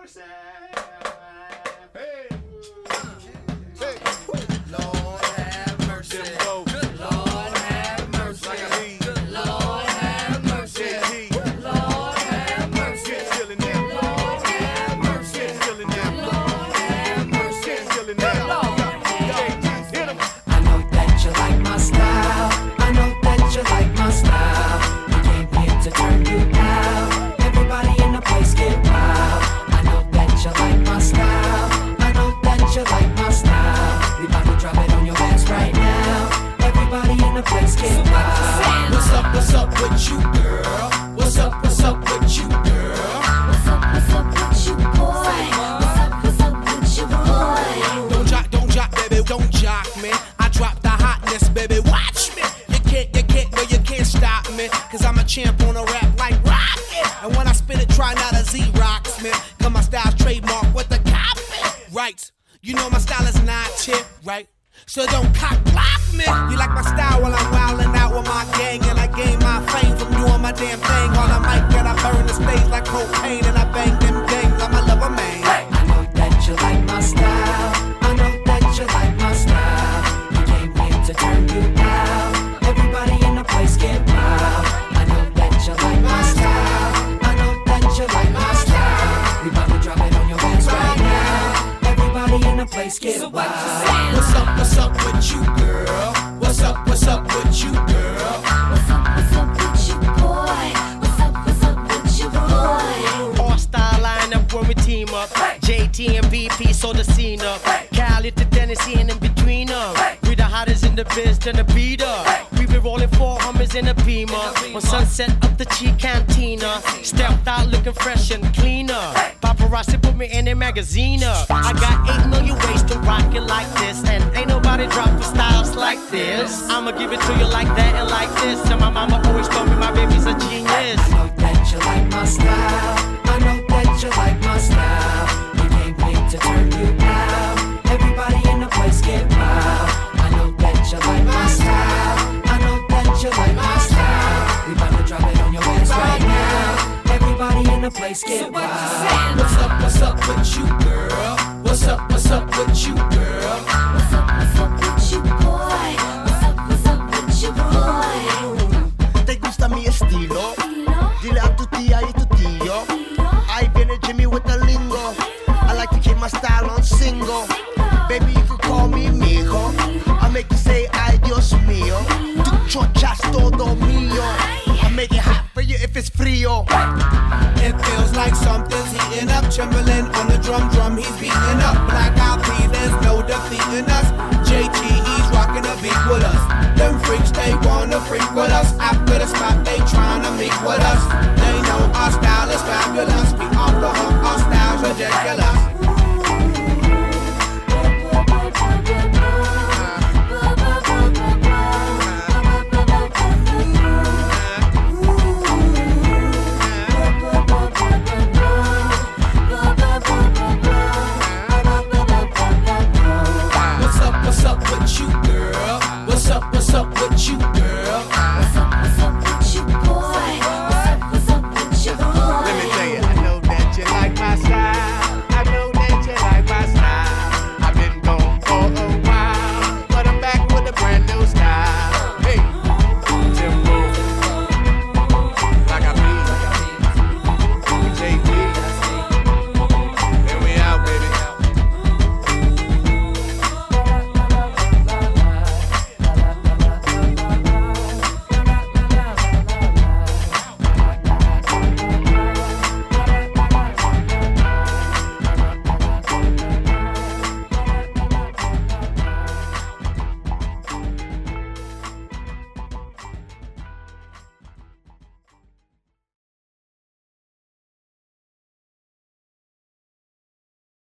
mercy. Hey. Hey. Lord have mercy. Good Lord have mercy. Good Lord have mercy. Lord have mercy. Lord have mercy. Lord have mercy. I know that you like my style. I know that you like my style. We came here to turn you out. Everybody in the place get wild. I know that you like my style. I know that you like my style. We about to drop it on your ass right now. Everybody in the place get wild. What's up with you, girl? What's up with you, girl? What's up with you, boy? What's up with you, boy? Don't jock, baby, don't jock me. I drop the hotness, baby, watch me. You can't stop me. Cause I'm a champ on a rap like Rocket. And when I spit it, try not to Z-Rocks me. Cause my style's trademark with the copy. Right, you know my style is not chip, right? So don't cock block me. You like my style while I'm wildin' out with my gang. And I gain my fame from doing my damn thing. On the mic and I burn the stage like cocaine. And I bang them gangs, I'm a lover man. I know that you like my style. I know that you like my style. We came here to turn you out. Everybody in the place get wild. I know that you like my style. I know that you like my style. We about to drop it on your ass right now. Everybody in the place get wild. What's up with you, girl? What's up with you, girl? What's up with you, boy? What's up with you, boy? All star lineup when we team up. JT and VP, so the scene up. Cali to Tennessee and in between them. We the hottest in the biz, then the beat up. We been rolling 4 Hummers in a Beamer. On Sunset up the Chi Cantina. Stepped out looking fresh and cleaner. Paparazzi put me in a magazine up. I got 8 million ways to rock it like this. And ain't nobody dropping styles like this. I'ma give it to you like that and like this. And my mama always told me my baby's a genius. I know that you like my style. I know that you like my style. We came here to turn you out. Everybody in the place get wild. I know that you like my style. I know that you like my style. We about to drop it on your ass right now. Everybody in the place get wild. What's up with you, girl? What's up with you, girl? What's up with you, boy? What's up with you, boy? ¿Te gusta mi estilo? Dile a tu tía y tu tío. Ahí viene Jimmy with the lingo. I like to keep my style on single. Baby, you can call me mijo. I make you say ay Dios mío. Tu chocha's todo mío. I make it hot for you if it's frío. It feels like something's heating up. Trembling on the drum, he's beating up. Black Eyed Peas, there's no defeating us. JT, he's rocking the beat with us. Them freaks, they wanna freak with us. After the spot, they tryna meet with us. They know our style is fabulous. We